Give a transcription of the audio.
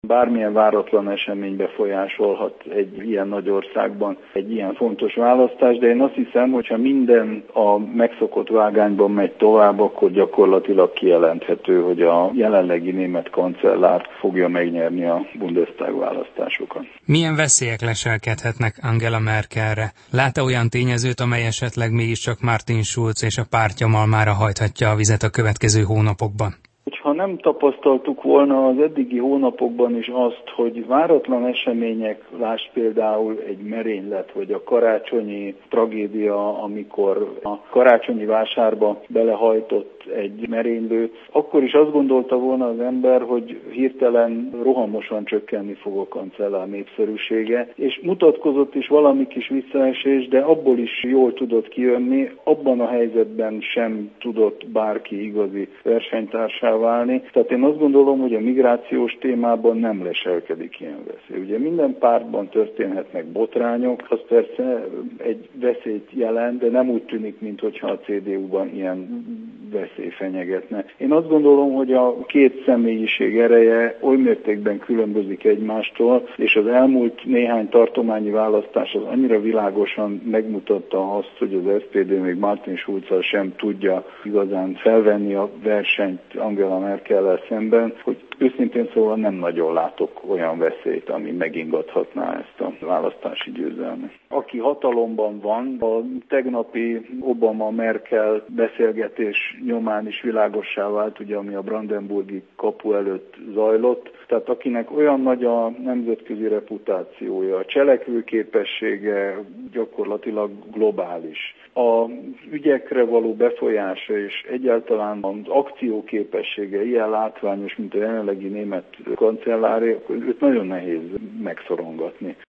bármilyen váratlan esemény befolyásolhat egy ilyen nagy országban egy ilyen fontos választás, de én azt hiszem, hogyha minden a megszokott vágányban megy tovább, akkor gyakorlatilag kijelenthető, hogy a jelenlegi német kancellár fogja megnyerni a Bundestag választásokat. Milyen veszélyek leselkedhetnek Angela Merkelre? Lát-e olyan tényezőt, amely esetleg mégiscsak Martin Schulz és a pártja malmára hajthatja a vizet a következő hónapokban? Ha nem tapasztaltuk volna az eddigi hónapokban is azt, hogy váratlan események, lásd például egy merénylet, vagy a karácsonyi tragédia, amikor a karácsonyi vásárba belehajtott egy merénylő, akkor is azt gondolta volna az ember, hogy hirtelen rohamosan csökkenni fog a kancellár népszerűsége, és mutatkozott is valami kis visszaesés, de abból is jól tudott kijönni, abban a helyzetben sem tudott bárki igazi versenytársá válni. Tehát én azt gondolom, hogy a migrációs témában nem leselkedik ilyen veszély. Ugye minden pártban történhetnek botrányok, az persze egy veszélyt jelent, de nem úgy tűnik, mintha a CDU-ban ilyen veszély fenyegetne. Én azt gondolom, hogy a két személyiség ereje oly mértékben különbözik egymástól, és az elmúlt néhány tartományi választás az annyira világosan megmutatta azt, hogy az SPD még Martin Schulzzal sem tudja igazán felvenni a versenyt Angela Merkellel szemben, hogy őszintén szóval nem nagyon látok olyan veszélyt, ami megingathatná ezt a választási győzelmet. Aki hatalomban van, a tegnapi Obama-Merkel beszélgetés nyomán is világossá vált, ugye, ami a brandenburgi kapu előtt zajlott. Tehát akinek olyan nagy a nemzetközi reputációja, a cselekvőképessége gyakorlatilag globális, a ügyekre való befolyása és egyáltalán az akcióképessége ilyen látványos, mint a jelenlegi német kancelláré, őt nagyon nehéz megszorongatni.